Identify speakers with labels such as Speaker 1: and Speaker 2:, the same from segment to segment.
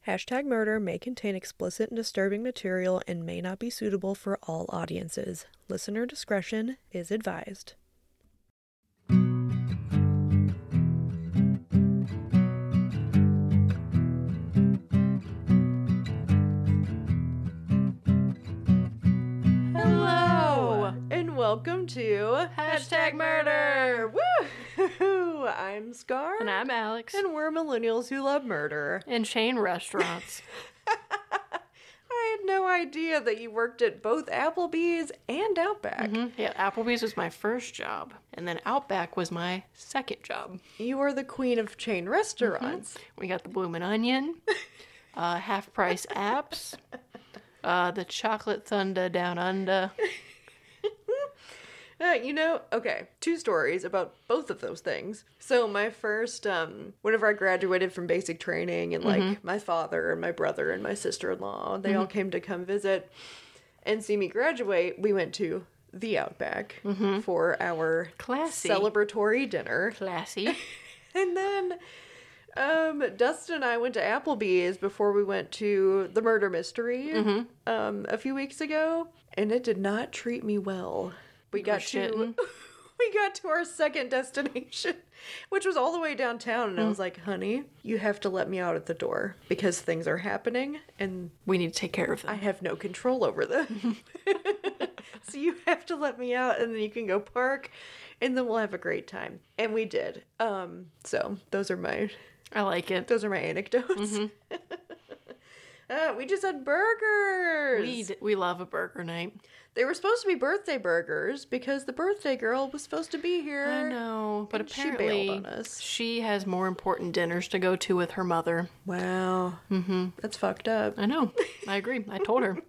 Speaker 1: #murder may contain explicit and disturbing material and may not be suitable for all audiences. Listener discretion is advised. Hello, and welcome to
Speaker 2: #murder.
Speaker 1: Woo! I'm Scar.
Speaker 2: And I'm Alex.
Speaker 1: And we're millennials who love murder.
Speaker 2: And chain restaurants.
Speaker 1: I had no idea that you worked at both Applebee's and Outback.
Speaker 2: Mm-hmm. Yeah, Applebee's was my first job, and then Outback was my second job.
Speaker 1: You are the queen of chain restaurants.
Speaker 2: We got the Bloomin' Onion, half-price apps, the Chocolate Thunder Down Under.
Speaker 1: Okay, two stories about both of those things. So my first, whenever I graduated from basic training and like my father and my brother and my sister-in-law, they all came to come visit and see me graduate, we went to the Outback for our
Speaker 2: Classy.
Speaker 1: celebratory dinner.
Speaker 2: Classy.
Speaker 1: And then Dustin and I went to Applebee's before we went to the murder mystery a few weeks ago, and it did not treat me well. We got to our second destination, which was all the way downtown, and I was like, honey, you have to let me out at the door because things are happening and
Speaker 2: We need to take care of them.
Speaker 1: I have no control over them. So you have to let me out and then you can go park and then we'll have a great time. And we did. So those are my
Speaker 2: I like it.
Speaker 1: those are my anecdotes. We just had burgers.
Speaker 2: We love a burger night.
Speaker 1: They were supposed to be birthday burgers because the birthday girl was supposed to be here.
Speaker 2: I know, but
Speaker 1: And
Speaker 2: apparently
Speaker 1: she bailed on us.
Speaker 2: she has more important dinners to go to with her mother.
Speaker 1: Wow. That's fucked up.
Speaker 2: I know. I agree. I told her.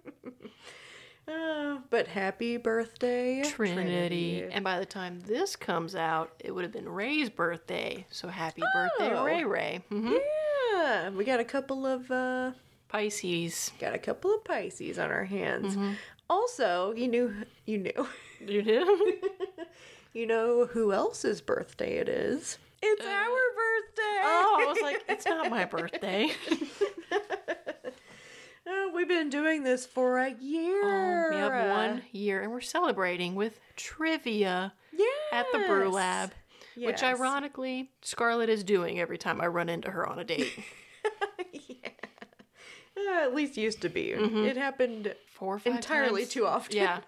Speaker 1: But happy birthday,
Speaker 2: Trinity. And by the time this comes out, it would have been Ray's birthday. So happy birthday, Ray Ray.
Speaker 1: Yeah, we got a couple of
Speaker 2: Pisces.
Speaker 1: Pisces on our hands. Also, you knew.
Speaker 2: You did?
Speaker 1: You know who else's birthday it is? It's our birthday.
Speaker 2: Oh, I was like, it's not my birthday.
Speaker 1: We've been doing this for a year.
Speaker 2: We have 1 year, and we're celebrating with trivia at the Brew Lab, which
Speaker 1: Yes.
Speaker 2: ironically Scarlett is doing every time I run into her on a date.
Speaker 1: At least used to be. It happened
Speaker 2: 4 or 5
Speaker 1: entirely
Speaker 2: times.
Speaker 1: too often.
Speaker 2: Yeah.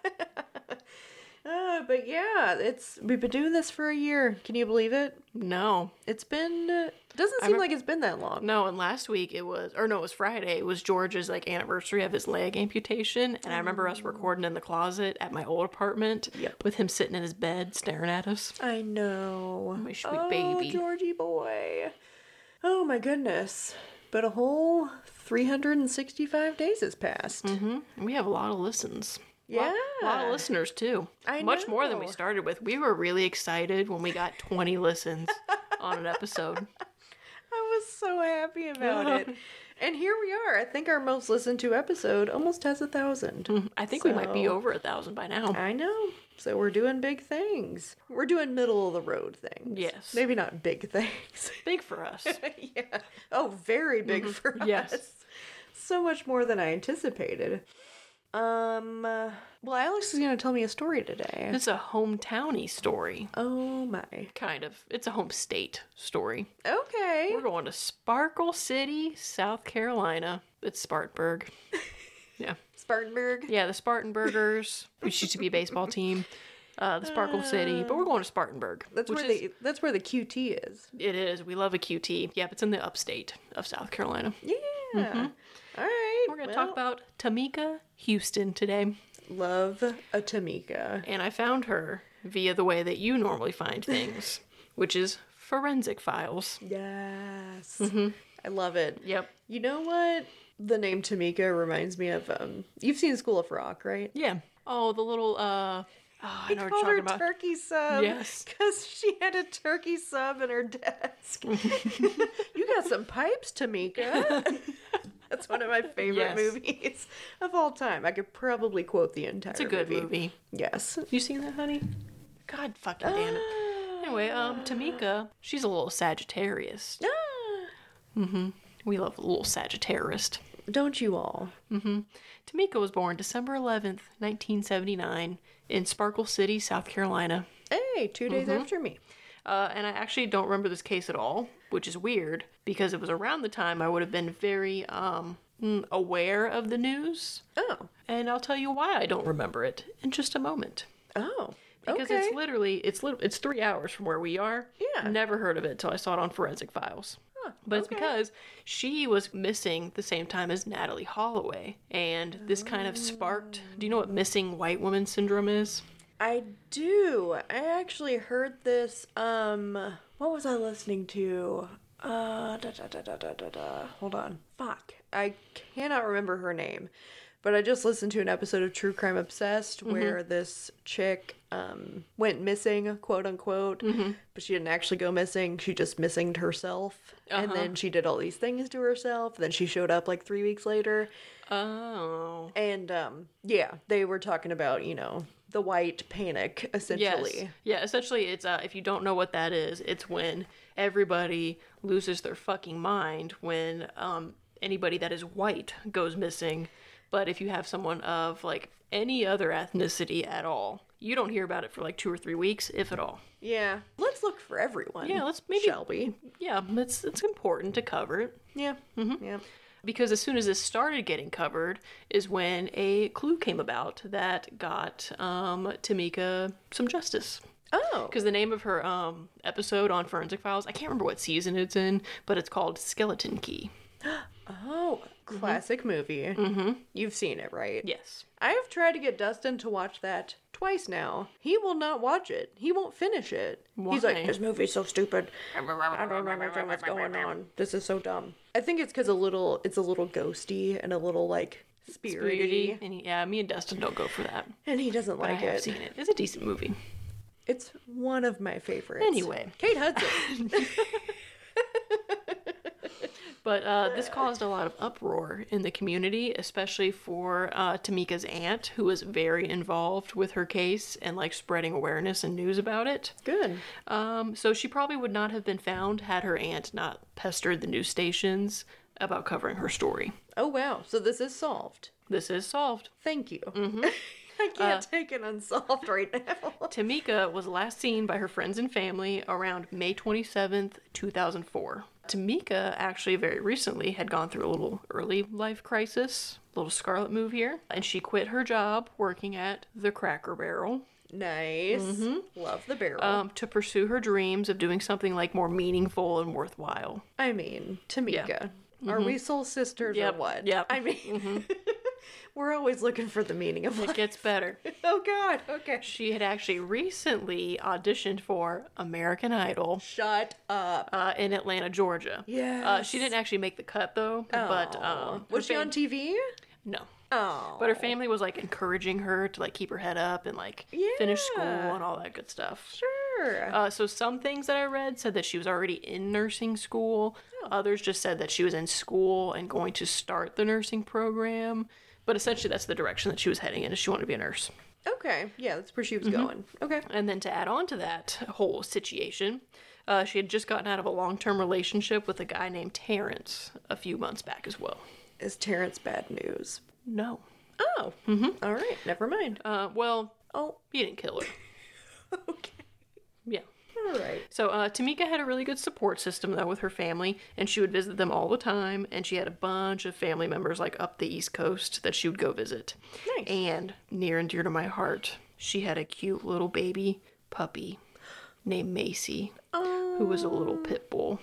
Speaker 1: But yeah, we've been doing this for a year. Can you believe it?
Speaker 2: No.
Speaker 1: It's been doesn't seem like it's been that long.
Speaker 2: No, and last week it was Friday. It was George's anniversary of his leg amputation, and I remember us recording in the closet at my old apartment with him sitting in his bed staring at us.
Speaker 1: I know.
Speaker 2: My sweet baby.
Speaker 1: Georgie boy. Oh my goodness. But a whole 365 days has passed.
Speaker 2: And we have a lot of listens.
Speaker 1: Yeah.
Speaker 2: A lot of listeners too.
Speaker 1: I
Speaker 2: Much more than we
Speaker 1: know.
Speaker 2: started with. We were really excited when we got 20 listens on an episode.
Speaker 1: I was so happy about it. And here we are. I think our most listened to episode almost has 1,000.
Speaker 2: I think we might be over 1,000 by now.
Speaker 1: I know. So we're doing big things. We're doing middle of the road things.
Speaker 2: Yes.
Speaker 1: Maybe not big things.
Speaker 2: Big for us.
Speaker 1: Yeah. Oh, very big for us.
Speaker 2: Yes.
Speaker 1: So much more than I anticipated. Well, Alex is going to tell me a story today.
Speaker 2: It's a hometowny story.
Speaker 1: Oh my.
Speaker 2: Kind of. It's a home state story.
Speaker 1: Okay.
Speaker 2: We're going to Sparkle City, South Carolina. It's Spartanburg. Yeah.
Speaker 1: Spartanburg.
Speaker 2: Yeah, the Spartanburgers, which used to be a baseball team. The Sparkle City, but we're going to Spartanburg.
Speaker 1: That's where the QT is.
Speaker 2: It is. We love a QT. Yep, it's in the upstate of South Carolina.
Speaker 1: Yeah. All right.
Speaker 2: We're going to talk about Tamika Houston today.
Speaker 1: Love a Tamika.
Speaker 2: And I found her via the way that you normally find things, which is Forensic Files.
Speaker 1: Yes. I love it.
Speaker 2: Yep.
Speaker 1: You know what? The name Tamika reminds me of, you've seen School of Rock, right?
Speaker 2: Yeah. Oh, the little, I
Speaker 1: He
Speaker 2: know what
Speaker 1: called
Speaker 2: you're
Speaker 1: her
Speaker 2: talking about.
Speaker 1: turkey sub.
Speaker 2: Yes.
Speaker 1: Because she had a turkey sub in her desk. You got some pipes, Tamika. That's one of my favorite
Speaker 2: Yes.
Speaker 1: movies of all time. I could probably quote the entire movie.
Speaker 2: It's a good movie.
Speaker 1: Yes.
Speaker 2: You seen that, honey? God fucking damn it. Anyway, Tamika, she's a little Sagittarius.
Speaker 1: Ah.
Speaker 2: We love a little Sagittarius.
Speaker 1: Don't you all?
Speaker 2: Tamika was born December 11th, 1979, in Sparkle City, South Carolina.
Speaker 1: Hey, 2 days after me.
Speaker 2: And I actually don't remember this case at all, which is weird, because it was around the time I would have been very aware of the news.
Speaker 1: Oh.
Speaker 2: And I'll tell you why I don't remember it in just a moment.
Speaker 1: Oh.
Speaker 2: Because
Speaker 1: okay.
Speaker 2: it's literally, it's 3 hours from where we are.
Speaker 1: Yeah.
Speaker 2: Never heard of it until I saw it on Forensic Files. But it's because she was missing the same time as Natalie Holloway. And this kind of sparked... Do you know what missing white woman syndrome is?
Speaker 1: I do. I actually heard this, what was I listening to? Hold on. Fuck. I cannot remember her name. But I just listened to an episode of True Crime Obsessed where this chick went missing, quote unquote, but she didn't actually go missing. She just missinged herself. And then she did all these things to herself. Then she showed up like 3 weeks later.
Speaker 2: Oh.
Speaker 1: And yeah, they were talking about, you know, the white panic, essentially.
Speaker 2: Yes. Yeah, essentially it's, if you don't know what that is, it's when everybody loses their fucking mind when anybody that is white goes missing. But if you have someone of, like, any other ethnicity at all, you don't hear about it for, like, 2 or 3 weeks, if at all.
Speaker 1: Yeah. Let's look for everyone.
Speaker 2: Yeah, let's maybe...
Speaker 1: Shelby.
Speaker 2: Yeah, it's important to cover it.
Speaker 1: Yeah. Yeah.
Speaker 2: Because as soon as this started getting covered is when a clue came about that got Tamika some justice.
Speaker 1: Oh.
Speaker 2: Because the name of her episode on Forensic Files, I can't remember what season it's in, but it's called Skeleton Key.
Speaker 1: Oh, classic movie. You've seen it, right?
Speaker 2: Yes.
Speaker 1: I have tried to get Dustin to watch that twice now. He will not watch it. He won't finish it.
Speaker 2: Why?
Speaker 1: He's like, this movie's so stupid. I don't understand what's going on. This is so dumb. I think it's because it's a little ghosty and a little, like, spirity.
Speaker 2: And yeah, me and Dustin don't go for that.
Speaker 1: And he doesn't
Speaker 2: But
Speaker 1: like
Speaker 2: I have
Speaker 1: it.
Speaker 2: seen it. It's a decent movie.
Speaker 1: It's one of my favorites.
Speaker 2: Anyway.
Speaker 1: Kate Hudson.
Speaker 2: But this caused a lot of uproar in the community, especially for Tamika's aunt, who was very involved with her case and, like, spreading awareness and news about it.
Speaker 1: Good.
Speaker 2: So she probably would not have been found had her aunt not pestered the news stations about covering her story.
Speaker 1: Oh, wow. So this is solved.
Speaker 2: This is solved.
Speaker 1: Thank you. I can't take it unsolved right now.
Speaker 2: Tamika was last seen by her friends and family around May 27th, 2004. Tamika actually very recently had gone through a little early life crisis, a little scarlet move here, and she quit her job working at the Cracker Barrel.
Speaker 1: Nice. Love the barrel.
Speaker 2: To pursue her dreams of doing something like more meaningful and worthwhile.
Speaker 1: I mean, Tamika. Are we soul sisters or what?
Speaker 2: Yep.
Speaker 1: I mean, we're always looking for the meaning of life.
Speaker 2: It gets better.
Speaker 1: Oh, God. Okay.
Speaker 2: She had actually recently auditioned for American Idol.
Speaker 1: Shut up.
Speaker 2: In Atlanta, Georgia.
Speaker 1: Yes.
Speaker 2: She didn't actually make the cut, though. But
Speaker 1: was she on TV?
Speaker 2: No.
Speaker 1: Oh.
Speaker 2: But her family was, like, encouraging her to, like, keep her head up and, like, finish school and all that good stuff.
Speaker 1: Sure.
Speaker 2: So some things that I read said that she was already in nursing school. Others just said that she was in school and going to start the nursing program. But essentially that's the direction that she was heading in, is she wanted to be a nurse.
Speaker 1: Okay. Yeah, that's where she was going. Okay.
Speaker 2: And then to add on to that whole situation, she had just gotten out of a long-term relationship with a guy named Terrence a few months back as well.
Speaker 1: Is Terrence bad news?
Speaker 2: No.
Speaker 1: Oh. All right. Never mind.
Speaker 2: Well,
Speaker 1: Oh.
Speaker 2: he didn't kill her.
Speaker 1: Okay.
Speaker 2: Yeah.
Speaker 1: All right.
Speaker 2: So Tamika had a really good support system, though, with her family, and she would visit them all the time, and she had a bunch of family members, like, up the East Coast that she would go visit.
Speaker 1: Nice.
Speaker 2: And near and dear to my heart, she had a cute little baby puppy named Macy, who was a little pit bull.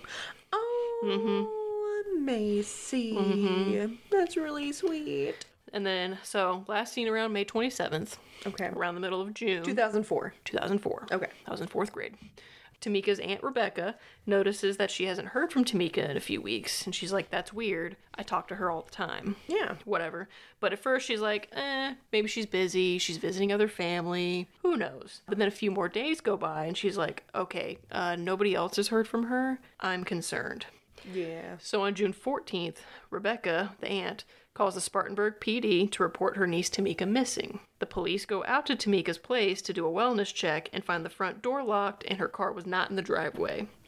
Speaker 1: Oh, Macy. That's really sweet.
Speaker 2: And then, so, last seen around May 27th,
Speaker 1: Okay.
Speaker 2: around the middle of June.
Speaker 1: 2004.
Speaker 2: 2004.
Speaker 1: Okay.
Speaker 2: I was in 4th grade. Tamika's Aunt Rebecca notices that she hasn't heard from Tamika in a few weeks, and she's like, that's weird. I talk to her all the time.
Speaker 1: Yeah.
Speaker 2: Whatever. But at first she's like, maybe she's busy, she's visiting other family, who knows. But then a few more days go by, and she's like, okay, nobody else has heard from her. I'm concerned.
Speaker 1: Yeah.
Speaker 2: So on June 14th, Rebecca, the aunt, calls the Spartanburg PD to report her niece Tamika missing. The police go out to Tamika's place to do a wellness check and find the front door locked and her car was not in the driveway.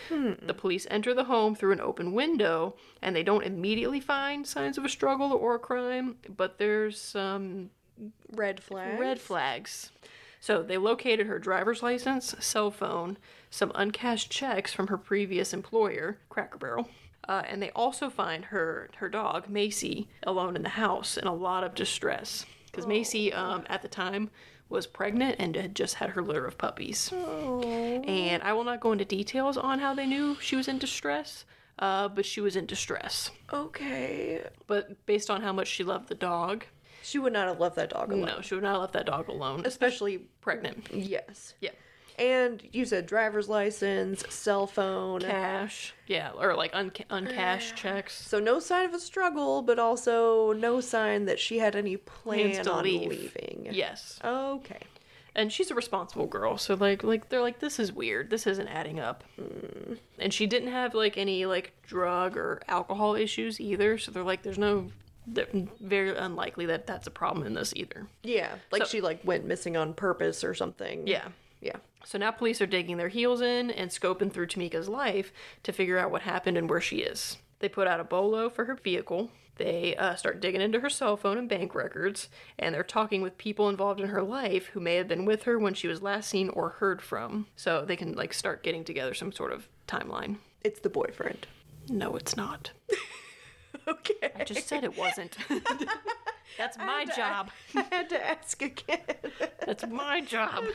Speaker 2: The police enter the home through an open window, and they don't immediately find signs of a struggle or a crime, but there's some
Speaker 1: Red flags.
Speaker 2: red flags. So they located her driver's license, cell phone, some uncashed checks from her previous employer, Cracker Barrel, and they also find her dog, Macy, alone in the house in a lot of distress. Because Macy, at the time, was pregnant and had just had her litter of puppies. And I will not go into details on how they knew she was in distress, but she was in distress.
Speaker 1: Okay.
Speaker 2: But based on how much she loved the dog,
Speaker 1: She would not have left that dog alone.
Speaker 2: no, she would not have left that dog alone,
Speaker 1: Especially,
Speaker 2: pregnant.
Speaker 1: yes.
Speaker 2: Yeah.
Speaker 1: And you said driver's license, cell phone.
Speaker 2: Cash. Yeah, or like uncashed checks.
Speaker 1: So no sign of a struggle, but also no sign that she had any plan
Speaker 2: Plans to
Speaker 1: on
Speaker 2: leave.
Speaker 1: leaving.
Speaker 2: Yes.
Speaker 1: Okay.
Speaker 2: And she's a responsible girl, so like they're like, this is weird. This isn't adding up. And she didn't have like any like drug or alcohol issues either, so they're like, very unlikely that that's a problem in this either.
Speaker 1: Yeah. Like
Speaker 2: So-
Speaker 1: she like went missing on purpose or something.
Speaker 2: Yeah.
Speaker 1: Yeah.
Speaker 2: So now police are digging their heels in and scoping through Tamika's life to figure out what happened and where she is. They put out a bolo for her vehicle. They start digging into her cell phone and bank records, and they're talking with people involved in her life who may have been with her when she was last seen or heard from, so they can like start getting together some sort of timeline.
Speaker 1: It's the boyfriend.
Speaker 2: No, it's not.
Speaker 1: Okay.
Speaker 2: I just said it wasn't. That's my job.
Speaker 1: I had to ask again.
Speaker 2: That's my job.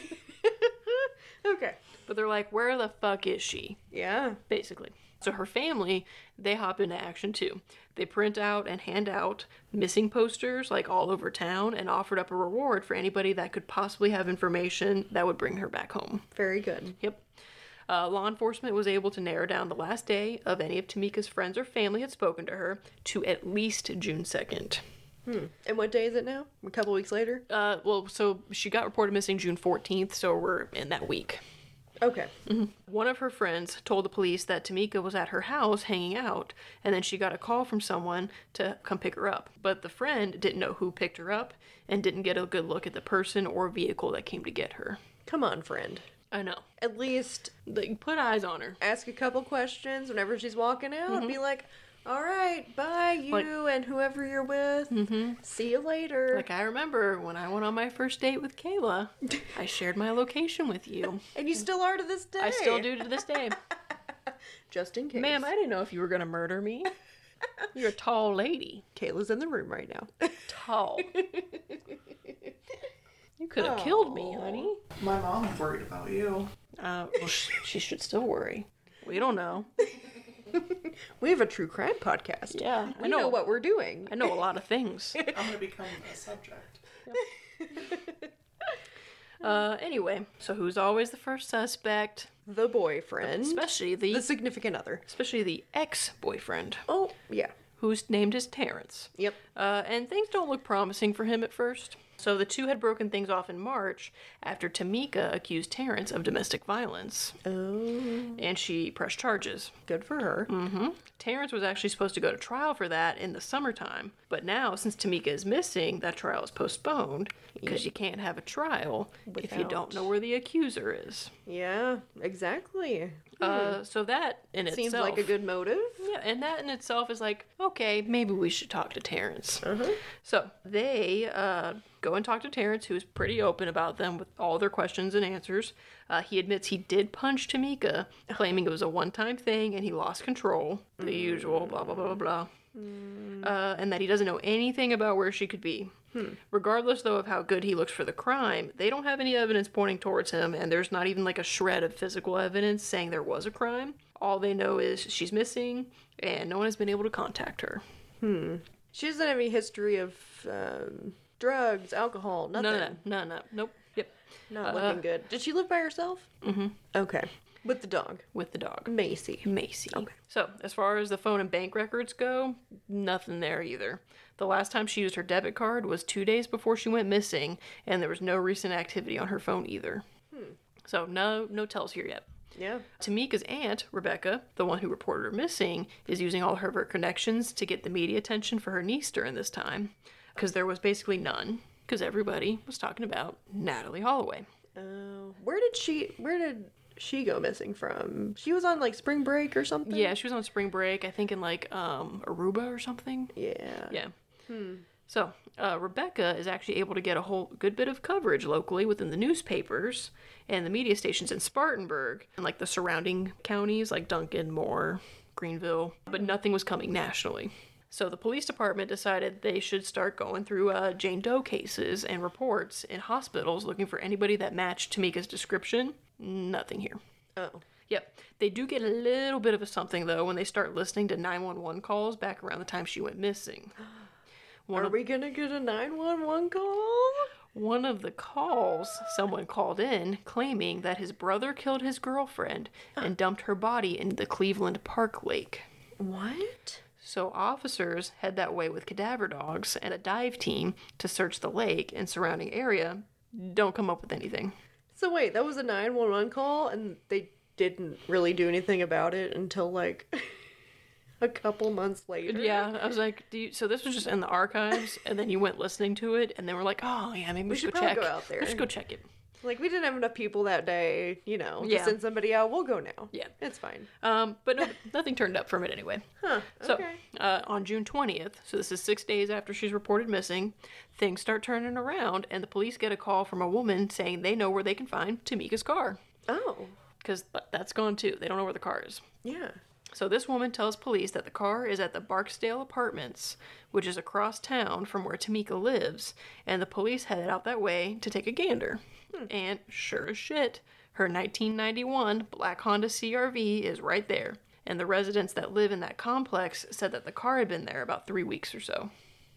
Speaker 1: Okay.
Speaker 2: But they're like, where the fuck is she?
Speaker 1: Yeah.
Speaker 2: Basically. So her family, they hop into action too. They print out and hand out missing posters like all over town and offered up a reward for anybody that could possibly have information that would bring her back home.
Speaker 1: Very good.
Speaker 2: Yep. Law enforcement was able to narrow down the last day of any of Tamika's friends or family had spoken to her to at least June 2nd.
Speaker 1: And what day is it now? A couple weeks later?
Speaker 2: So she got reported missing June 14th, so we're in that week.
Speaker 1: Okay.
Speaker 2: One of her friends told the police that Tamika was at her house hanging out, and then she got a call from someone to come pick her up. But the friend didn't know who picked her up and didn't get a good look at the person or vehicle that came to get her.
Speaker 1: Come on, friend.
Speaker 2: I know.
Speaker 1: At least
Speaker 2: Like, put eyes on her.
Speaker 1: ask a couple questions whenever she's walking out. Be like, all right, bye, you and whoever you're with. See you later.
Speaker 2: Like, I remember when I went on my first date with Kayla, I shared my location with you.
Speaker 1: And you still are to this day.
Speaker 2: I still do to this day.
Speaker 1: Just in case.
Speaker 2: Ma'am, I didn't know if you were going to murder me. You're a tall lady.
Speaker 1: Kayla's in the room right now.
Speaker 2: Tall. You could have killed me, honey.
Speaker 3: My mom's worried about you.
Speaker 2: Well, she should still worry. We don't know.
Speaker 1: We have a true crime podcast.
Speaker 2: Yeah,
Speaker 1: We know what we're doing.
Speaker 2: I know a lot of things.
Speaker 3: I'm going to become a subject.
Speaker 2: Anyway, so who's always the first suspect?
Speaker 1: The boyfriend.
Speaker 2: Especially
Speaker 1: The
Speaker 2: the
Speaker 1: significant other.
Speaker 2: ex-boyfriend,
Speaker 1: Oh, yeah.
Speaker 2: who's named as Terrence.
Speaker 1: Yep.
Speaker 2: And things don't look promising for him at first. So the two had broken things off in March after Tamika accused Terrence of domestic violence,
Speaker 1: Oh,
Speaker 2: and she pressed charges.
Speaker 1: good for her.
Speaker 2: Terrence was actually supposed to go to trial for that in the summertime, but now, since Tamika is missing, that trial is postponed because you can't have a trial if you don't
Speaker 1: Without.
Speaker 2: know where the accuser is.
Speaker 1: Yeah, exactly.
Speaker 2: So that in
Speaker 1: Seems
Speaker 2: itself,
Speaker 1: like a good motive.
Speaker 2: yeah, and that in itself is like, okay, maybe we should talk to Terrence. So they go and talk to Terrence, who is pretty open about them with all their questions and answers. He admits he did punch Tamika, claiming it was a one-time thing and he lost control. The usual blah, blah, blah, blah, blah. And that he doesn't know anything about where she could be. Regardless, though, of how good he looks for the crime, they don't have any evidence pointing towards him, and there's not even like a shred of physical evidence saying there was a crime. All they know is she's missing, and no one has been able to contact her.
Speaker 1: She doesn't have any history of drugs, alcohol, nothing.
Speaker 2: No. Nope. Yep.
Speaker 1: Not looking good. Did she live by herself? Mm-hmm. Okay. With the dog.
Speaker 2: With the dog.
Speaker 1: Macy.
Speaker 2: Macy. Okay. So, as far as the phone and bank records go, nothing there either. The last time she used her debit card was 2 days before she went missing, and there was no recent activity on her phone either. So, no tells here yet.
Speaker 1: Yeah.
Speaker 2: Tamika's aunt, Rebecca, the one who reported her missing, is using all of her connections to get the media attention for her niece during this time, because there was basically none, because everybody was talking about Natalie Holloway.
Speaker 1: Where did she go missing from? She was on like spring break or something?
Speaker 2: Yeah, she was on spring break, I think in like Aruba or something.
Speaker 1: Yeah.
Speaker 2: Yeah. So, Rebecca is actually able to get a whole good bit of coverage locally within the newspapers and the media stations in Spartanburg and like the surrounding counties like Duncan, Moore, Greenville, but nothing was coming nationally. So the police department decided they should start going through Jane Doe cases and reports in hospitals looking for anybody that matched Tamika's description. Nothing here.
Speaker 1: Oh.
Speaker 2: Yep. They do get a little bit of a something, though, when they start listening to 911 calls back around the time she went missing.
Speaker 1: Are we gonna get a 911 call?
Speaker 2: One of the calls, someone called in claiming that his brother killed his girlfriend and dumped her body in the Cleveland Park Lake.
Speaker 1: What?
Speaker 2: So officers head that way with cadaver dogs and a dive team to search the lake and surrounding area. Don't come up with anything.
Speaker 1: So wait, that was a 911 call and they didn't really do anything about it until like a couple months later?
Speaker 2: Yeah, I was like, so this was just in the archives, and then you went listening to it, and then we're like, oh yeah, maybe we should go
Speaker 1: probably
Speaker 2: check.
Speaker 1: go out there.
Speaker 2: We should go check it.
Speaker 1: Like, we didn't have enough people that day, you know, to
Speaker 2: Yeah.
Speaker 1: send somebody out. We'll go now.
Speaker 2: Yeah.
Speaker 1: It's fine.
Speaker 2: But no, nothing turned up from it anyway.
Speaker 1: Huh.
Speaker 2: So,
Speaker 1: Okay.
Speaker 2: on June 20th, so this is 6 days after she's reported missing, things start turning around, and the police get a call from a woman saying they know where they can find Tamika's car.
Speaker 1: Oh.
Speaker 2: Because that's gone too. They don't know where the car is.
Speaker 1: Yeah.
Speaker 2: So this woman tells police that the car is at the Barksdale Apartments, which is across town from where Tamika lives, and the police headed out that way to take a gander. And sure as shit, her 1991 black Honda CRV is right there. And the residents that live in that complex said that the car had been there about 3 weeks or so.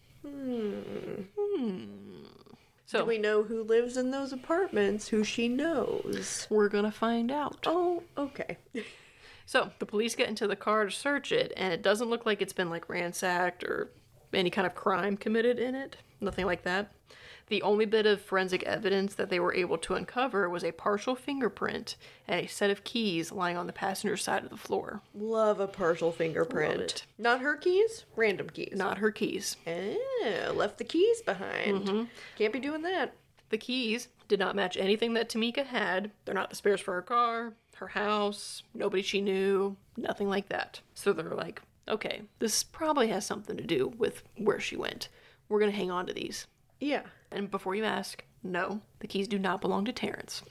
Speaker 2: So
Speaker 1: Do we know who lives in those apartments, who she knows?
Speaker 2: we're gonna find out.
Speaker 1: Oh, okay.
Speaker 2: So the police get into the car to search it, and it doesn't look like it's been like ransacked or any kind of crime committed in it. Nothing like that. The only bit of forensic evidence that they were able to uncover was a partial fingerprint and a set of keys lying on the passenger side of the floor.
Speaker 1: Love a partial fingerprint.
Speaker 2: Love it.
Speaker 1: Not her keys, random keys.
Speaker 2: Not her keys.
Speaker 1: Left the keys behind.
Speaker 2: Mm-hmm.
Speaker 1: Can't be doing that.
Speaker 2: The keys did not match anything that Tamika had. They're not the spares for her car, her house, nobody she knew, nothing like that. So they're like, okay, this probably has something to do with where she went. We're going to hang on to these.
Speaker 1: Yeah.
Speaker 2: And before you ask, no, the keys do not belong to Terrence.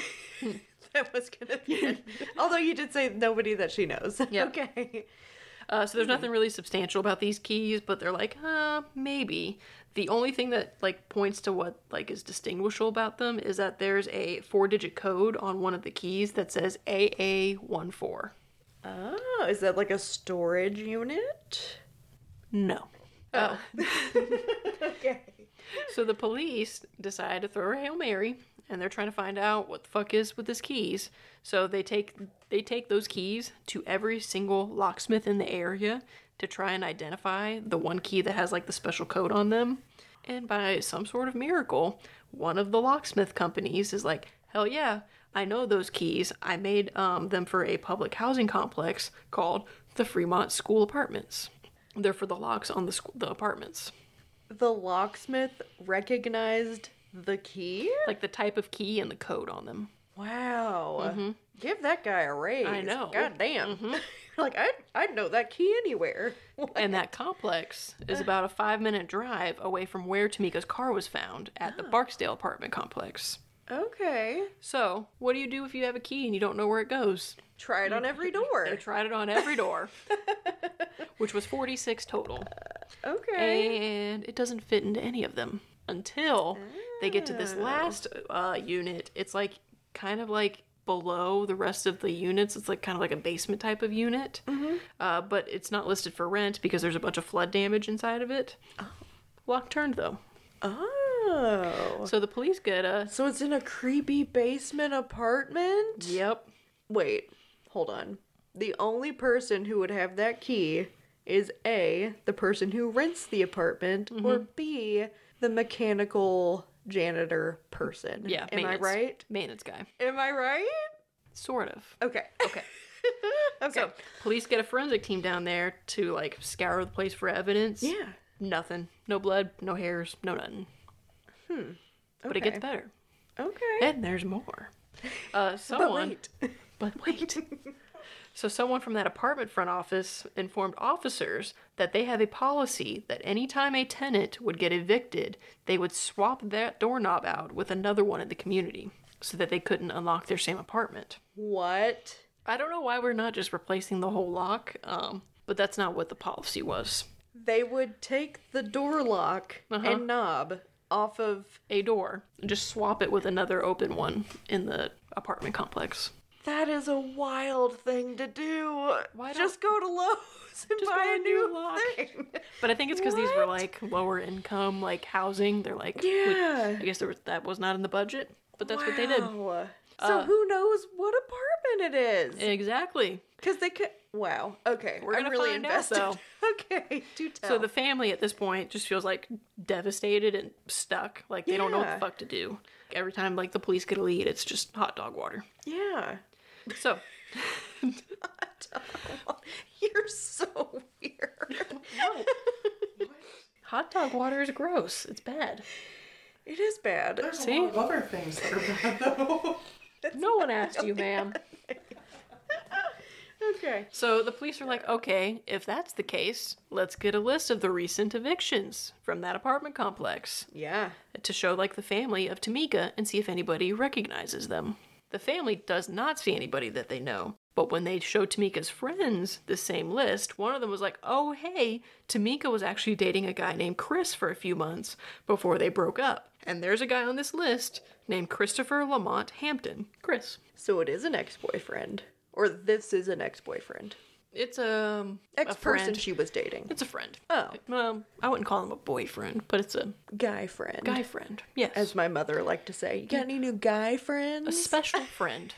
Speaker 1: That was gonna be it. Although you did say nobody that she knows.
Speaker 2: Yep.
Speaker 1: Okay.
Speaker 2: So there's nothing really substantial about these keys, but they're like, maybe. The only thing that like points to what like is distinguishable about them is that there's a 4-digit code on one of the keys that says AA14.
Speaker 1: Oh, is that like a storage unit?
Speaker 2: No.
Speaker 1: Oh. Okay.
Speaker 2: So the police decide to throw a Hail Mary, and they're trying to find out what the fuck is with his keys. So they take those keys to every single locksmith in the area to try and identify the one key that has like the special code on them. And by some sort of miracle, one of the locksmith companies is like, hell yeah, I know those keys. I made them for a public housing complex called the Fremont School Apartments. They're for the locks on the apartments.
Speaker 1: The locksmith recognized the key?
Speaker 2: Like the type of key and the code on them.
Speaker 1: Wow. Give that guy a raise.
Speaker 2: I know.
Speaker 1: God damn. Like, I'd know that key anywhere.
Speaker 2: And that complex is about a 5-minute drive away from where Tamika's car was found at the Barksdale apartment complex.
Speaker 1: Okay.
Speaker 2: So, what do you do if you have a key and you don't know where it goes?
Speaker 1: Try it on every door.
Speaker 2: They tried it on every door, which was 46 total.
Speaker 1: Okay.
Speaker 2: And it doesn't fit into any of them until they get to this last unit. It's like kind of like below the rest of the units. It's like kind of like a basement type of unit. But it's not listed for rent because there's a bunch of flood damage inside of it. Lock turned though.
Speaker 1: Oh.
Speaker 2: So the police get a...
Speaker 1: So it's in a creepy basement apartment?
Speaker 2: Yep.
Speaker 1: Wait, hold on. The only person who would have that key is A, the person who rents the apartment, or B, the mechanical janitor person.
Speaker 2: Yeah.
Speaker 1: Am I right?
Speaker 2: Maintenance guy.
Speaker 1: Am I right?
Speaker 2: Sort of.
Speaker 1: Okay.
Speaker 2: Okay.
Speaker 1: Okay.
Speaker 2: So police get a forensic team down there to like scour the place for evidence.
Speaker 1: Yeah.
Speaker 2: Nothing. No blood, no hairs, no nothing. But it gets better.
Speaker 1: Okay.
Speaker 2: And there's more.
Speaker 1: But
Speaker 2: Someone,
Speaker 1: wait.
Speaker 2: But wait. So someone from that apartment front office informed officers that they have a policy that anytime a tenant would get evicted, they would swap that doorknob out with another one in the community so that they couldn't unlock their same apartment.
Speaker 1: What?
Speaker 2: I don't know why we're not just replacing the whole lock, but that's not what the policy was.
Speaker 1: They would take the door lock and knob off of...
Speaker 2: A door, and just swap it with another open one in the apartment complex.
Speaker 1: That is a wild thing to do.
Speaker 2: Why
Speaker 1: just go to Lowe's and buy a new
Speaker 2: lock.
Speaker 1: thing.
Speaker 2: But I think it's because these were
Speaker 1: What?
Speaker 2: like lower income, like housing. They're like,
Speaker 1: Yeah.
Speaker 2: I guess that was not in the budget, but that's what they did.
Speaker 1: Wow. So who knows what apartment it is?
Speaker 2: Exactly.
Speaker 1: Because they could... Wow. Okay.
Speaker 2: We're gonna
Speaker 1: I'm really
Speaker 2: find out,
Speaker 1: invested.
Speaker 2: though.
Speaker 1: Okay. Do tell.
Speaker 2: So the family at this point just feels like devastated and stuck. Like they don't know what
Speaker 1: Yeah.
Speaker 2: the fuck to do. Every time like the police get a lead, it's just hot dog water.
Speaker 1: Yeah.
Speaker 2: So
Speaker 1: You're so weird.
Speaker 2: hot dog water is gross. It's bad.
Speaker 1: It is bad.
Speaker 3: There's
Speaker 2: See?
Speaker 3: a lot of other things that are bad, though.
Speaker 2: No one asked you, ma'am.
Speaker 1: Okay.
Speaker 2: So the police are like, okay, if that's the case, let's get a list of the recent evictions from that apartment complex
Speaker 1: Yeah.
Speaker 2: to show like the family of Tamika and see if anybody recognizes them. The family does not see anybody that they know. But when they showed Tamika's friends the same list, one of them was like, oh, hey, Tamika was actually dating a guy named Chris for a few months before they broke up. And there's a guy on this list named Christopher Lamont Hampton. Chris.
Speaker 1: So it is an ex-boyfriend. Or this is an ex-boyfriend.
Speaker 2: It's a
Speaker 1: Ex-person
Speaker 2: friend.
Speaker 1: she was dating.
Speaker 2: It's a friend.
Speaker 1: Oh.
Speaker 2: Well, I wouldn't call him a boyfriend, but it's a
Speaker 1: Guy friend.
Speaker 2: guy friend. Yes.
Speaker 1: As my mother liked to say. You got any new guy friends?
Speaker 2: a special friend.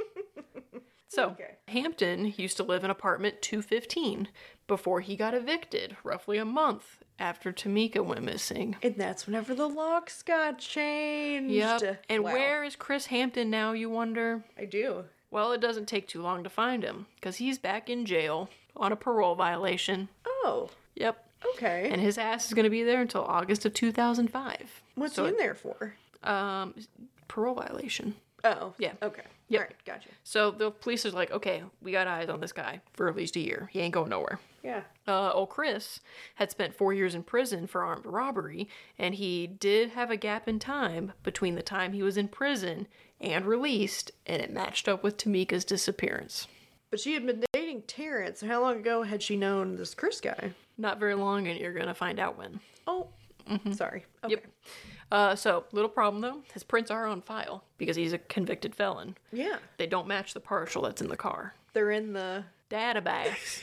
Speaker 2: So,
Speaker 1: Okay.
Speaker 2: Hampton used to live in apartment 215 before he got evicted, roughly a month after Tamika went missing.
Speaker 1: And that's whenever the locks got changed.
Speaker 2: Yep. And
Speaker 1: Wow.
Speaker 2: where is Chris Hampton now, you wonder?
Speaker 1: I do.
Speaker 2: Well, it doesn't take too long to find him, because he's back in jail on a parole violation.
Speaker 1: Oh.
Speaker 2: Yep.
Speaker 1: Okay.
Speaker 2: And his ass is going to be there until August of 2005.
Speaker 1: What's
Speaker 2: So
Speaker 1: he in there for?
Speaker 2: Parole violation.
Speaker 1: Oh.
Speaker 2: Yeah.
Speaker 1: Okay.
Speaker 2: Yep.
Speaker 1: All right. Gotcha.
Speaker 2: So the police is like, okay, we got eyes on this guy for at least a year. He ain't going nowhere.
Speaker 1: Yeah.
Speaker 2: Old Chris had spent 4 years in prison for armed robbery, and he did have a gap in time between the time he was in prison and released, and it matched up with Tamika's disappearance.
Speaker 1: But she had been dating Terrence. How long ago had she known this Chris guy?
Speaker 2: Not very long, and you're gonna find out when.
Speaker 1: Oh. Sorry. Okay.
Speaker 2: Yep. So, little problem though, his prints are on file because he's a convicted felon.
Speaker 1: Yeah.
Speaker 2: They don't match the partial that's in the car.
Speaker 1: They're in the...
Speaker 2: Database.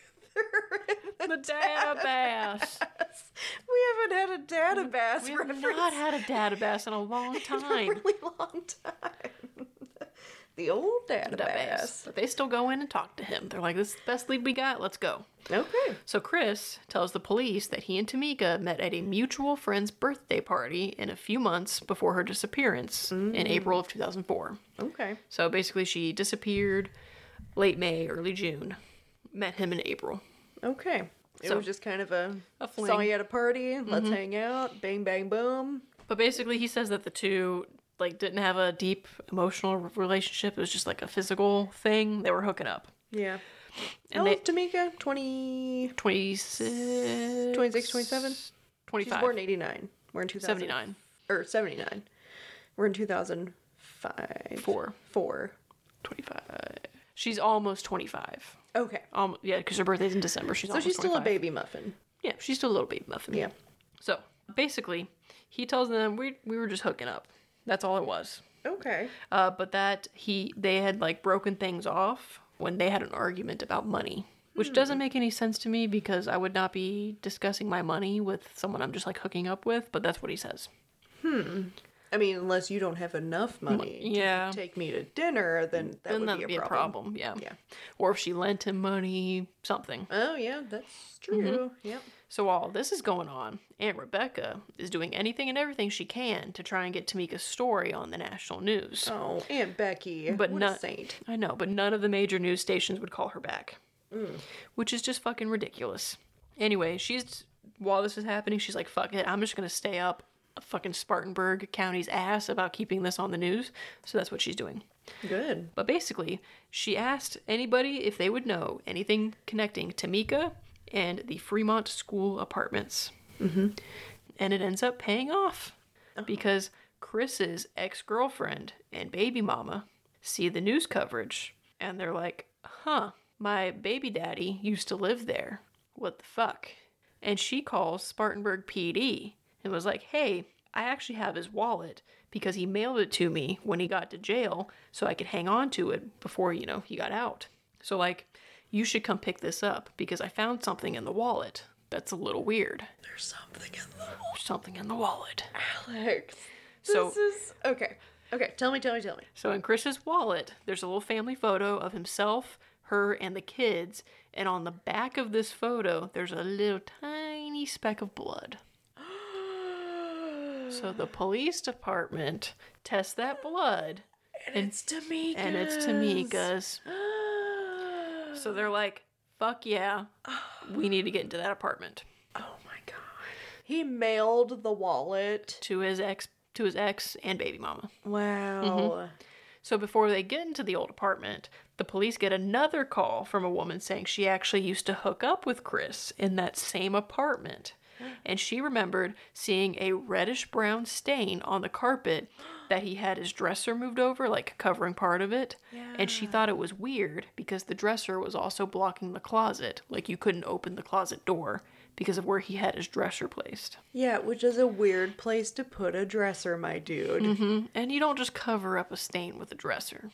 Speaker 2: The database.
Speaker 1: We haven't had a database
Speaker 2: We have
Speaker 1: reference
Speaker 2: not had a database in a long
Speaker 1: in
Speaker 2: time.
Speaker 1: a really long time. The old database.
Speaker 2: But they still go in and talk to him. They're like, this is the best lead we got. Let's go.
Speaker 1: Okay.
Speaker 2: So Chris tells the police that he and Tamika met at a mutual friend's birthday party in a few months before her disappearance in April of 2004.
Speaker 1: Okay.
Speaker 2: So basically she disappeared late May, early June. Met him in April.
Speaker 1: Okay. It
Speaker 2: So-
Speaker 1: was just kind of a
Speaker 2: fling.
Speaker 1: saw you at a party, let's hang out, bang, bang, boom.
Speaker 2: But basically he says that the two like didn't have a deep emotional relationship. It was just like a physical thing. They were hooking up.
Speaker 1: Yeah.
Speaker 2: And
Speaker 1: How
Speaker 2: they
Speaker 1: old Tamika? 20...
Speaker 2: 26,
Speaker 1: 26, 27?
Speaker 2: 25.
Speaker 1: She's born in 89. We're in 2000.
Speaker 2: 79.
Speaker 1: Or 79. We're in 2005. Four.
Speaker 2: 25. She's almost 25.
Speaker 1: Okay.
Speaker 2: Yeah, because her birthday's in December. She's
Speaker 1: So
Speaker 2: almost
Speaker 1: she's still
Speaker 2: 25.
Speaker 1: a baby muffin.
Speaker 2: Yeah, she's still a little baby muffin.
Speaker 1: Yeah.
Speaker 2: So basically, he tells them we were just hooking up. That's all it was.
Speaker 1: Okay.
Speaker 2: But that they had like broken things off when they had an argument about money, which doesn't make any sense to me because I would not be discussing my money with someone I'm just like hooking up with. But that's what he says.
Speaker 1: I mean, unless you don't have enough money
Speaker 2: Yeah.
Speaker 1: to take me to dinner, then that would
Speaker 2: That'd
Speaker 1: be a problem.
Speaker 2: Yeah.
Speaker 1: Yeah.
Speaker 2: Or if she lent him money, something.
Speaker 1: Oh, yeah, that's true. Yep.
Speaker 2: So while this is going on, Aunt Rebecca is doing anything and everything she can to try and get Tamika's story on the national news.
Speaker 1: Oh, Aunt Becky.
Speaker 2: But
Speaker 1: what
Speaker 2: not
Speaker 1: a saint.
Speaker 2: I know, but none of the major news stations would call her back. Which is just fucking ridiculous. Anyway, while this is happening, she's like, fuck it, I'm just gonna stay up fucking Spartanburg County's ass about keeping this on the news. So that's what she's doing.
Speaker 1: Good.
Speaker 2: But basically, she asked anybody if they would know anything connecting Tamika and the Fremont School apartments. Mm-hmm. And it ends up paying off because Chris's ex-girlfriend and baby mama see the news coverage and they're like, huh, my baby daddy used to live there. What the fuck? And she calls Spartanburg PD and was like, hey, I actually have his wallet because he mailed it to me when he got to jail so I could hang on to it before, he got out. So, like, you should come pick this up because I found something in the wallet that's a little weird.
Speaker 1: There's something in the wallet.
Speaker 2: There's something in the wallet.
Speaker 1: Alex.
Speaker 2: So-
Speaker 1: This is... Okay. Okay, tell me.
Speaker 2: So in Chris's wallet, there's a little family photo of himself, her, and the kids. And on the back of this photo, there's a little tiny speck of blood. So the police department tests that blood.
Speaker 1: And it's Tamika's.
Speaker 2: And it's Tamika's. So they're like, fuck yeah, we need to get into that apartment.
Speaker 1: Oh my god. He mailed the wallet.
Speaker 2: To his ex and baby mama.
Speaker 1: Wow.
Speaker 2: So before they get into the old apartment, the police get another call from a woman saying she actually used to hook up with Chris in that same apartment. And she remembered seeing a reddish-brown stain on the carpet that he had his dresser moved over, like covering part of it.
Speaker 1: Yeah.
Speaker 2: And she thought it was weird because the dresser was also blocking the closet. Like you couldn't open the closet door because of where he had his dresser placed.
Speaker 1: Yeah, which is a weird place to put a dresser, my dude.
Speaker 2: Mm-hmm. And you don't just cover up a stain with a dresser.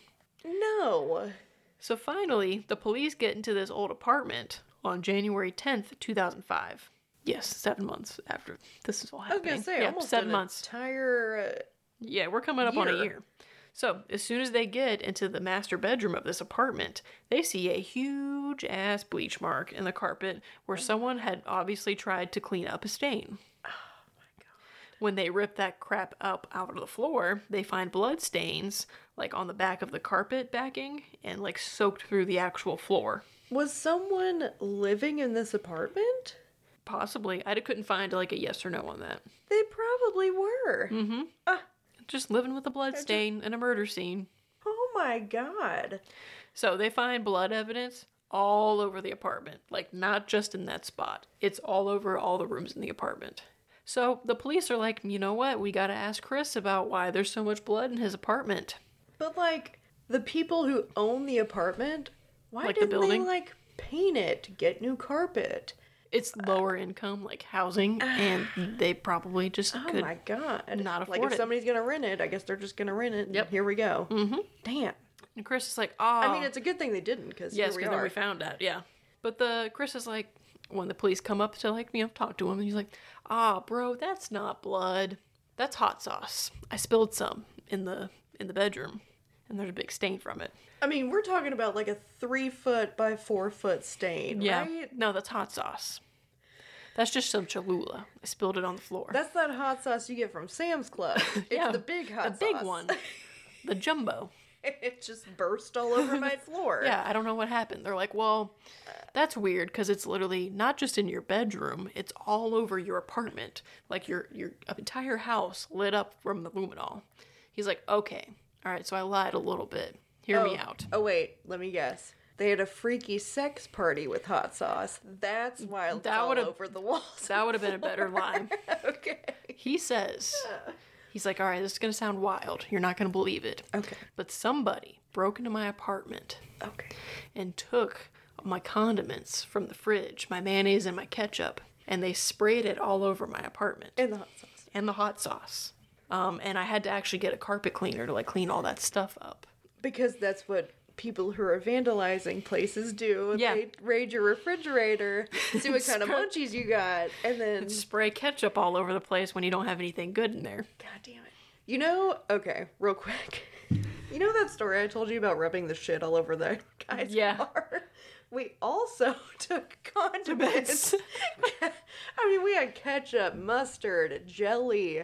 Speaker 1: No.
Speaker 2: So finally, the police get into this old apartment on January 10th, 2005. Yes, 7 months after this is all
Speaker 1: I was
Speaker 2: happening.
Speaker 1: gonna say,
Speaker 2: yeah,
Speaker 1: almost
Speaker 2: 7
Speaker 1: an
Speaker 2: months.
Speaker 1: entire...
Speaker 2: Yeah, we're coming up on a
Speaker 1: year.
Speaker 2: year. So as soon as they get into the master bedroom of this apartment, they see a huge ass bleach mark in the carpet where someone had obviously tried to clean up a stain.
Speaker 1: Oh my god.
Speaker 2: When they rip that crap up out of the floor, they find blood stains like on the back of the carpet backing and like soaked through the actual floor.
Speaker 1: Was someone living in this apartment?
Speaker 2: Possibly. I couldn't find like a yes or no on that.
Speaker 1: They probably were.
Speaker 2: Mm-hmm. Just living with a blood stain and a murder scene.
Speaker 1: Oh my god.
Speaker 2: So they find blood evidence all over the apartment. Like, not just in that spot. It's all over all the rooms in the apartment. So the police are like, you know what? We gotta ask Chris about why there's so much blood in his apartment.
Speaker 1: But like, the people who own the apartment, why
Speaker 2: Like the
Speaker 1: didn't they
Speaker 2: building?
Speaker 1: like paint it, get new carpet?
Speaker 2: It's lower income, like housing, and they probably just
Speaker 1: Oh
Speaker 2: could
Speaker 1: my god.
Speaker 2: not
Speaker 1: Like,
Speaker 2: afford
Speaker 1: if
Speaker 2: it.
Speaker 1: somebody's gonna rent it, I guess they're just gonna rent it.
Speaker 2: Yep.
Speaker 1: Here we go.
Speaker 2: Mm-hmm.
Speaker 1: Damn.
Speaker 2: And Chris is like,
Speaker 1: I mean, it's a good thing they didn't, because
Speaker 2: yes,
Speaker 1: here we
Speaker 2: because then
Speaker 1: are.
Speaker 2: we found out, yeah. But Chris is like, when the police come up to like, talk to him, and he's like, bro, that's not blood. That's hot sauce. I spilled some in the bedroom, and there's a big stain from it.
Speaker 1: I mean, we're talking about like a 3 foot by 4 foot stain,
Speaker 2: Yeah.
Speaker 1: right?
Speaker 2: No, that's hot sauce. That's just some Cholula. I spilled it on the floor.
Speaker 1: That's that hot sauce you get from Sam's Club. It's
Speaker 2: Yeah,
Speaker 1: the big hot
Speaker 2: the
Speaker 1: sauce.
Speaker 2: big one. The jumbo.
Speaker 1: It just burst all over my floor.
Speaker 2: Yeah, I don't know what happened. They're like, well, that's weird because it's literally not just in your bedroom, it's all over your apartment. Like your entire house lit up from the luminol. He's like, okay, all right, so I lied a little bit. Hear me out.
Speaker 1: Oh, wait, let me guess. They had a freaky sex party with hot sauce. That's why it's all over the walls.
Speaker 2: That would have been a better lie.
Speaker 1: Okay.
Speaker 2: He says, he's like, all right, this is going to sound wild. You're not going to believe it.
Speaker 1: Okay.
Speaker 2: But somebody broke into my apartment
Speaker 1: Okay.
Speaker 2: and took my condiments from the fridge, my mayonnaise and my ketchup, and they sprayed it all over my apartment.
Speaker 1: And the hot sauce.
Speaker 2: And the hot sauce. And I had to actually get a carpet cleaner to like clean all that stuff up.
Speaker 1: Because that's what people who are vandalizing places do.
Speaker 2: Yeah.
Speaker 1: They raid your refrigerator, see what kind of munchies you got, and then...
Speaker 2: Spray ketchup all over the place when you don't have anything good in there.
Speaker 1: God damn it. Okay, real quick. You know that story I told you about rubbing the shit all over the guy's car? We also took condiments. I mean, we had ketchup, mustard, jelly,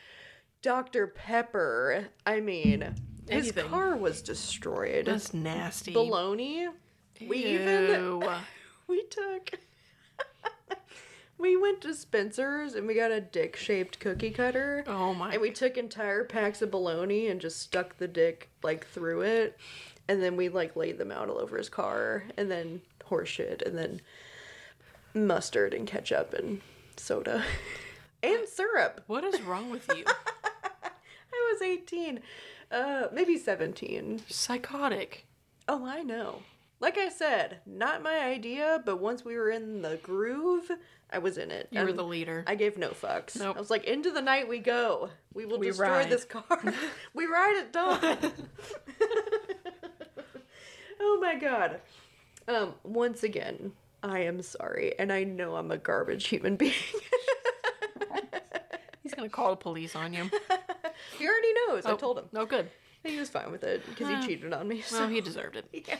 Speaker 1: Dr. Pepper. I mean, his
Speaker 2: Anything.
Speaker 1: car was destroyed.
Speaker 2: That's nasty.
Speaker 1: Bologna. We
Speaker 2: Ew.
Speaker 1: we took We went to Spencer's and we got a dick-shaped cookie cutter.
Speaker 2: Oh my.
Speaker 1: And we took entire packs of bologna and just stuck the dick, like, through it. And then we, like, laid them out all over his car. And then horse shit. And then mustard and ketchup and soda. And syrup.
Speaker 2: What is wrong with you?
Speaker 1: I was 18. Maybe 17.
Speaker 2: Psychotic.
Speaker 1: Oh, I know. Like I said, not my idea, but once we were in the groove, I was in it.
Speaker 2: You were
Speaker 1: And
Speaker 2: the leader.
Speaker 1: I gave no fucks.
Speaker 2: Nope.
Speaker 1: I was like, into the night we go. We will
Speaker 2: We
Speaker 1: destroy
Speaker 2: ride.
Speaker 1: this car. We ride at dawn. Oh my god. Once again, I am sorry, and I know I'm a garbage human being.
Speaker 2: He's gonna call the police on you.
Speaker 1: He already knows. I told him.
Speaker 2: Oh, good.
Speaker 1: He was fine with it because he cheated on me. So.
Speaker 2: Well, he deserved it.
Speaker 1: Yeah.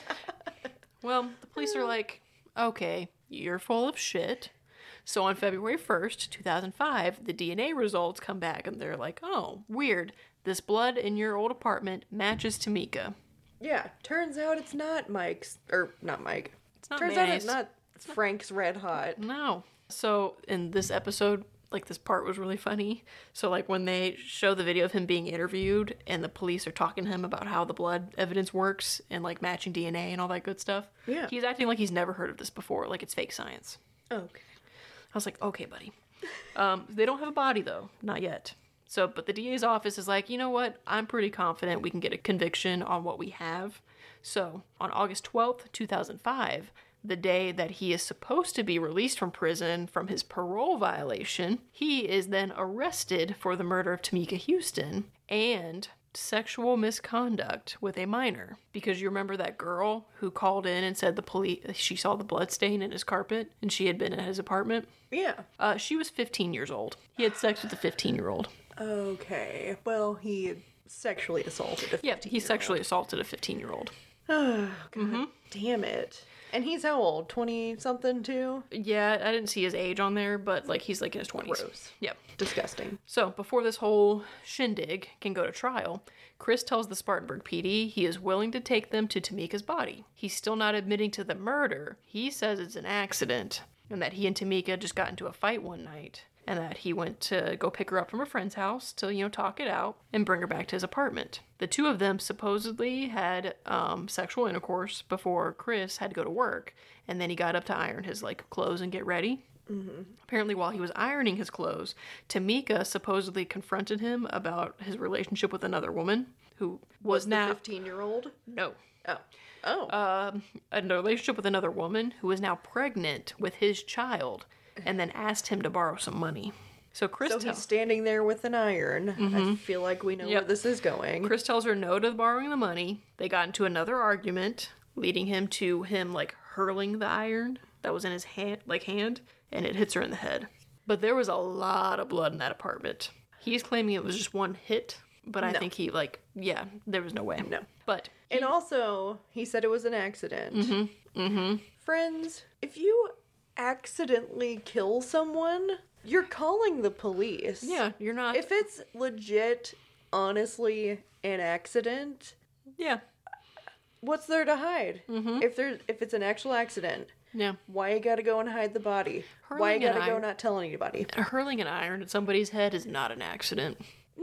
Speaker 2: Well, the police are like, okay, you're full of shit. So on February 1st, 2005, the DNA results come back and they're like, oh, weird. This blood in your old apartment matches Tamika.
Speaker 1: Yeah, turns out it's not Mike's, or not Mike.
Speaker 2: It's not
Speaker 1: Turns
Speaker 2: mayonnaise.
Speaker 1: out it's not Frank's Red Hot.
Speaker 2: No. So in this episode, like this part was really funny. So like when they show the video of him being interviewed and the police are talking to him about how the blood evidence works and like matching DNA and all that good stuff.
Speaker 1: Yeah.
Speaker 2: He's acting like he's never heard of this before, like it's fake science.
Speaker 1: Okay.
Speaker 2: I was like, okay, buddy. They don't have a body though, not yet. So, but the DA's office is like, you know what? I'm pretty confident we can get a conviction on what we have. So on August 12th, 2005, the day that he is supposed to be released from prison from his parole violation, he is then arrested for the murder of Tamika Houston and sexual misconduct with a minor. Because you remember that girl who called in and said the police, she saw the blood stain in his carpet and she had been at his apartment?
Speaker 1: Yeah.
Speaker 2: She was 15 years old. He had sex with a 15-year-old.
Speaker 1: Okay. Well, he sexually assaulted a 15-year-old.
Speaker 2: Yeah, he sexually assaulted a 15-year-old.
Speaker 1: Oh, God damn it. And he's how old? 20-something, too?
Speaker 2: Yeah, I didn't see his age on there, but like he's like in his 20s.
Speaker 1: Gross.
Speaker 2: Yep.
Speaker 1: Disgusting.
Speaker 2: So, before this whole shindig can go to trial, Chris tells the Spartanburg PD he is willing to take them to Tamika's body. He's still not admitting to the murder. He says it's an accident, and that he and Tamika just got into a fight one night, and that he went to go pick her up from a friend's house to, talk it out and bring her back to his apartment. The two of them supposedly had sexual intercourse before Chris had to go to work, and then he got up to iron his, clothes and get ready. Mm-hmm. Apparently, while he was ironing his clothes, Tamika supposedly confronted him about his relationship with another woman who was now...
Speaker 1: 15-year-old?
Speaker 2: No.
Speaker 1: Oh.
Speaker 2: A relationship with another woman who is now pregnant with his child, and then asked him to borrow some money. So Chris
Speaker 1: He's standing there with an iron. I feel like we know where
Speaker 2: Yep.
Speaker 1: this is going.
Speaker 2: Chris tells her no to borrowing the money. They got into another argument, leading him to hurling the iron that was in his hand, and it hits her in the head. But there was a lot of blood in that apartment. He's claiming it was just one hit, but I think he, there was no way.
Speaker 1: No.
Speaker 2: But
Speaker 1: And also, he said it was an accident. Friends, if you accidentally kill someone, you're calling the police.
Speaker 2: yeah, you're not...
Speaker 1: If it's legit, honestly, an accident,
Speaker 2: yeah,
Speaker 1: what's there to hide? If it's an actual accident,
Speaker 2: yeah.
Speaker 1: why you gotta go and hide the body? Why you
Speaker 2: Hurling an
Speaker 1: gotta go
Speaker 2: iron-
Speaker 1: not tell anybody?
Speaker 2: Hurling an iron at somebody's head is not an accident.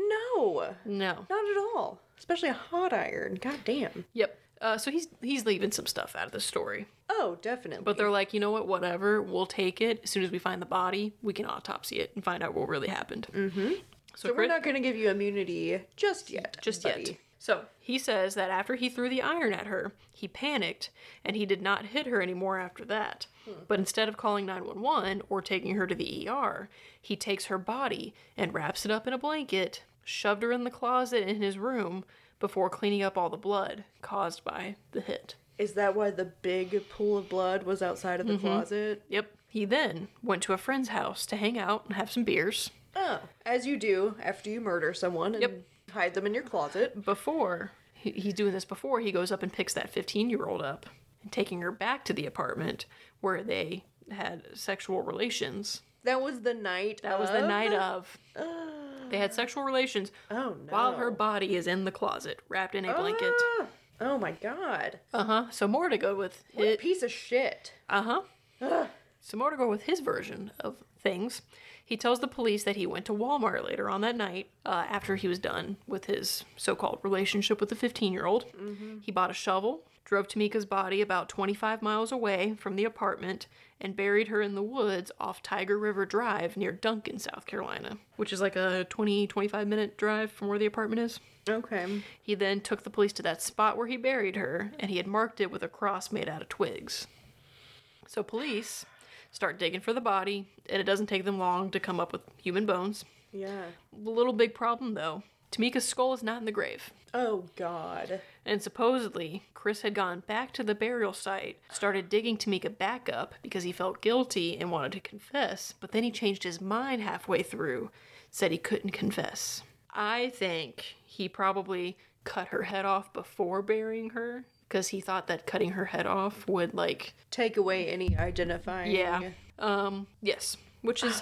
Speaker 1: No,
Speaker 2: No.
Speaker 1: not at all. Especially a hot iron. God damn.
Speaker 2: Yep. So he's leaving some stuff out of the story.
Speaker 1: Oh, definitely.
Speaker 2: But they're like, you know what, whatever, we'll take it. As soon as we find the body, we can autopsy it and find out what really happened. Mm-hmm.
Speaker 1: So we're not going to give you immunity just yet.
Speaker 2: Just
Speaker 1: buddy.
Speaker 2: yet. So he says that after he threw the iron at her, he panicked and he did not hit her anymore after that. But instead of calling 911 or taking her to the ER, he takes her body and wraps it up in a blanket, shoved her in the closet in his room before cleaning up all the blood caused by the hit.
Speaker 1: Is that why the big pool of blood was outside of the closet?
Speaker 2: Yep. He then went to a friend's house to hang out and have some beers.
Speaker 1: Oh, as you do after you murder someone and
Speaker 2: Yep.
Speaker 1: hide them in your closet.
Speaker 2: Before, he's doing this before he goes up and picks that 15-year-old up and taking her back to the apartment where they had sexual relations.
Speaker 1: That was the night
Speaker 2: That was the night of. They had sexual relations
Speaker 1: Oh, no.
Speaker 2: while her body is in the closet, wrapped in a blanket.
Speaker 1: Oh, my God.
Speaker 2: So more to go with
Speaker 1: What a
Speaker 2: it.
Speaker 1: piece of shit.
Speaker 2: So more to go with his version of things. He tells the police that he went to Walmart later on that night after he was done with his so-called relationship with the 15-year-old. He bought a shovel, drove Tamika's body about 25 miles away from the apartment, and buried her in the woods off Tiger River Drive near Duncan, South Carolina, which is like a 25 minute drive from where the apartment is.
Speaker 1: Okay.
Speaker 2: He then took the police to that spot where he buried her, and he had marked it with a cross made out of twigs. So police start digging for the body, and it doesn't take them long to come up with human bones.
Speaker 1: Yeah.
Speaker 2: The little big problem, though, Tamika's skull is not in the grave.
Speaker 1: Oh, God.
Speaker 2: And supposedly, Chris had gone back to the burial site, started digging Tamika back up because he felt guilty and wanted to confess, but then he changed his mind halfway through, said he couldn't confess. I think he probably cut her head off before burying her, because he thought that cutting her head off would, like...
Speaker 1: Take away any identifying.
Speaker 2: Yeah. Yes. Which is,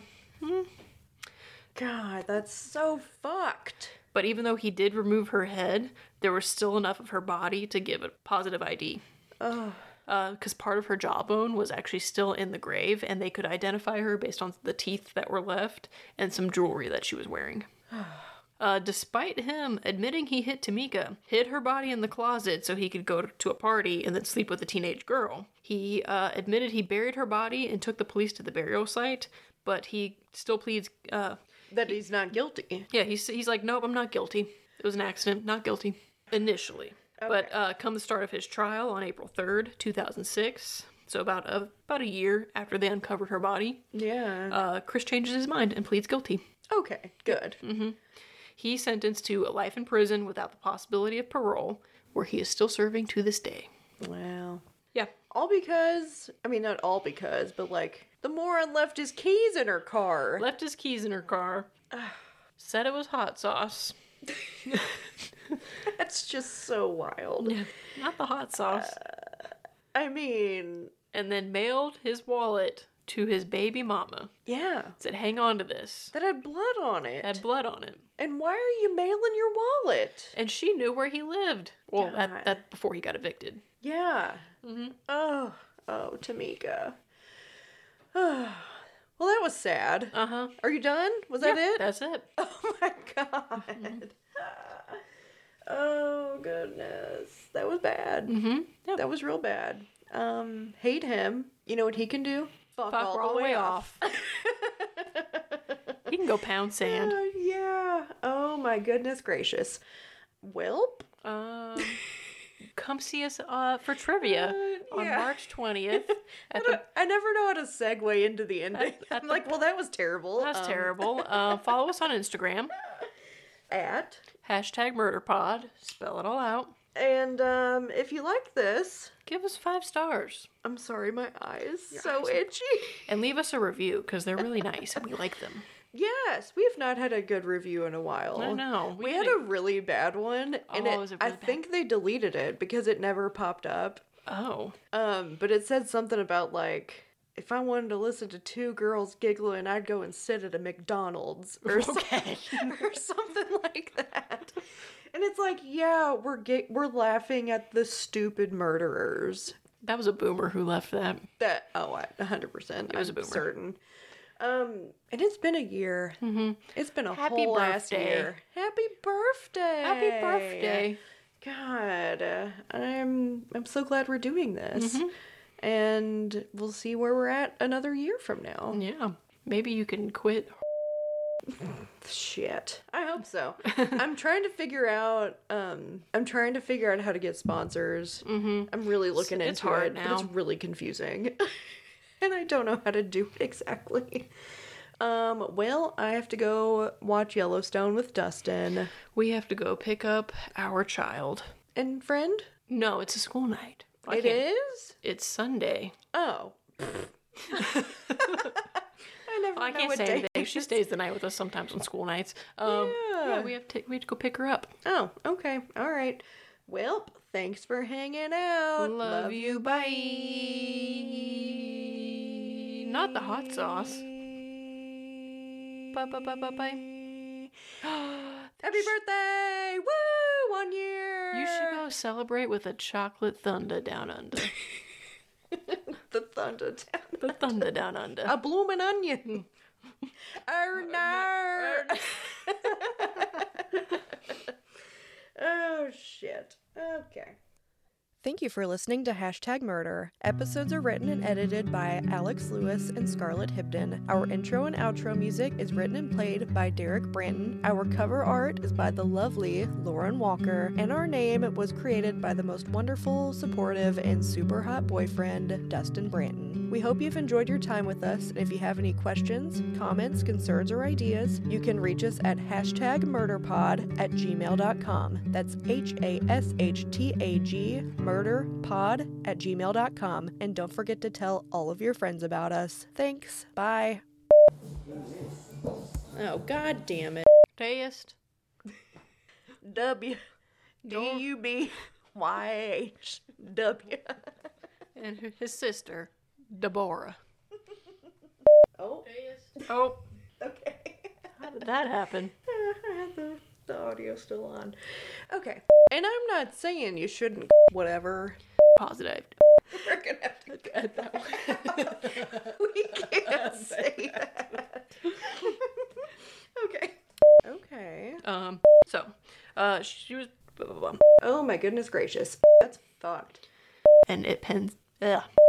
Speaker 1: God, that's so fucked.
Speaker 2: But even though he did remove her head, there was still enough of her body to give a positive ID. Because part of her jawbone was actually still in the grave, and they could identify her based on the teeth that were left and some jewelry that she was wearing. Despite him admitting he hit Tamika, hid her body in the closet so he could go to a party and then sleep with a teenage girl. He admitted he buried her body and took the police to the burial site, but he still pleads...
Speaker 1: that he's not guilty.
Speaker 2: Yeah, he's like, nope, I'm not guilty. It was an accident, not guilty. Initially.
Speaker 1: Okay.
Speaker 2: But come the start of his trial on April 3rd, 2006, so about a year after they uncovered her body,
Speaker 1: Yeah.
Speaker 2: Chris changes his mind and pleads guilty.
Speaker 1: Okay, good.
Speaker 2: He's sentenced to a life in prison without the possibility of parole, where he is still serving to this day.
Speaker 1: Wow.
Speaker 2: Yeah.
Speaker 1: All because, I mean, not all because, but like, the moron left his keys in her car.
Speaker 2: Left his keys in her car. Said it was hot sauce.
Speaker 1: That's just so wild.
Speaker 2: Yeah. Not the hot sauce.
Speaker 1: I mean,
Speaker 2: And then mailed his wallet to his baby mama.
Speaker 1: yeah.
Speaker 2: Said, hang on to this.
Speaker 1: That had blood on it.
Speaker 2: Had blood on it.
Speaker 1: And why are you mailing your wallet?
Speaker 2: And she knew where he lived. Well,
Speaker 1: God.
Speaker 2: that before he got evicted.
Speaker 1: Yeah. Oh, Tamika. Well, that was sad.
Speaker 2: Uh-huh.
Speaker 1: Are you done? Was that it?
Speaker 2: That's it.
Speaker 1: Oh my God. Oh goodness. That was bad.
Speaker 2: Yep.
Speaker 1: That was real bad. Hate him. You know what he can do? Fuck all the way off.
Speaker 2: He can go pound sand.
Speaker 1: Yeah. Oh my goodness gracious. Welp.
Speaker 2: Come see us for trivia on
Speaker 1: yeah.
Speaker 2: March 20th.
Speaker 1: I never know how to segue into the ending.
Speaker 2: at
Speaker 1: I'm like, well, that was terrible.
Speaker 2: That's terrible. Follow us on Instagram.
Speaker 1: At.
Speaker 2: #MurderPod. Spell it all out.
Speaker 1: And if you like this,
Speaker 2: Give us 5 stars.
Speaker 1: I'm sorry, my eyes
Speaker 2: Your
Speaker 1: so
Speaker 2: eyes are-
Speaker 1: itchy.
Speaker 2: And leave us a review, because they're really nice and we like them.
Speaker 1: Yes, we have not had a good review in a while.
Speaker 2: I know.
Speaker 1: We had a really bad one, and
Speaker 2: Oh, was it
Speaker 1: I
Speaker 2: really bad?
Speaker 1: think they deleted it because it never popped up.
Speaker 2: Oh.
Speaker 1: But it said something about like, if I wanted to listen to 2 girls giggling, I'd go and sit at a McDonald's or,
Speaker 2: Okay.
Speaker 1: or something like that. And it's like, yeah, we're laughing at the stupid murderers.
Speaker 2: That was a boomer who left that.
Speaker 1: That 100%.
Speaker 2: It was a
Speaker 1: I'm
Speaker 2: boomer.
Speaker 1: certain. And it's been a year. Mm-hmm. It's been a
Speaker 2: Happy
Speaker 1: whole last
Speaker 2: birthday.
Speaker 1: year. Happy birthday!
Speaker 2: Happy birthday.
Speaker 1: God, I'm so glad we're doing this,
Speaker 2: Mm-hmm.
Speaker 1: and we'll see where we're at another year from now.
Speaker 2: Yeah. Maybe you can quit.
Speaker 1: Shit, I hope so. I'm trying to figure out. I'm trying to figure out how to get sponsors. Mm-hmm. I'm really looking
Speaker 2: It's
Speaker 1: into
Speaker 2: hard
Speaker 1: it,
Speaker 2: now.
Speaker 1: but it's really confusing, and I don't know how to do it exactly. Well, I have to go watch Yellowstone with Dustin
Speaker 2: We have to go pick up our child.
Speaker 1: and friend.
Speaker 2: No, it's a school night. I
Speaker 1: It
Speaker 2: can't-
Speaker 1: is.
Speaker 2: It's Sunday.
Speaker 1: Oh. I never
Speaker 2: I
Speaker 1: know
Speaker 2: can't
Speaker 1: what
Speaker 2: say
Speaker 1: day
Speaker 2: anything.
Speaker 1: it
Speaker 2: She
Speaker 1: is.
Speaker 2: stays the night with us sometimes on school nights.
Speaker 1: Yeah.
Speaker 2: Yeah, we have to go pick her up.
Speaker 1: Oh, okay. All right. Well, thanks for hanging out.
Speaker 2: Love you. Bye. Not the hot sauce. Bye, bye, bye, bye, bye.
Speaker 1: Happy birthday! Woo! 1 year.
Speaker 2: You should go celebrate with a chocolate thunder down under.
Speaker 1: The thunder down.
Speaker 2: The thunder down under.
Speaker 1: A bloomin' onion. nerd. Oh, shit. Okay. Thank you for listening to Hashtag Murder. Episodes are written and edited by Alex Lewis and Scarlett Hibden. Our intro and outro music is written and played by Derek Branton. Our cover art is by the lovely Lauren Walker. And our name was created by the most wonderful, supportive, and super hot boyfriend, Dustin Branton. We hope you've enjoyed your time with us, and if you have any questions, comments, concerns, or ideas, you can reach us at hashtagmurderpod@gmail.com. That's HASHTAG murderpod@gmail.com. And don't forget to tell all of your friends about us. Thanks. Bye. Oh, god damn it.
Speaker 2: Tayest.
Speaker 1: W. D-U-B-Y-H-W.
Speaker 2: And his sister, Deborah.
Speaker 1: Oh.
Speaker 2: Oh.
Speaker 1: Okay.
Speaker 2: How did that happen?
Speaker 1: I have the audio still on. Okay. And I'm not saying you shouldn't whatever.
Speaker 2: Positive.
Speaker 1: We're gonna have to cut that one. We can't say that. Okay. Okay.
Speaker 2: She was.
Speaker 1: Oh my goodness gracious. That's fucked.
Speaker 2: And it pens. Ugh.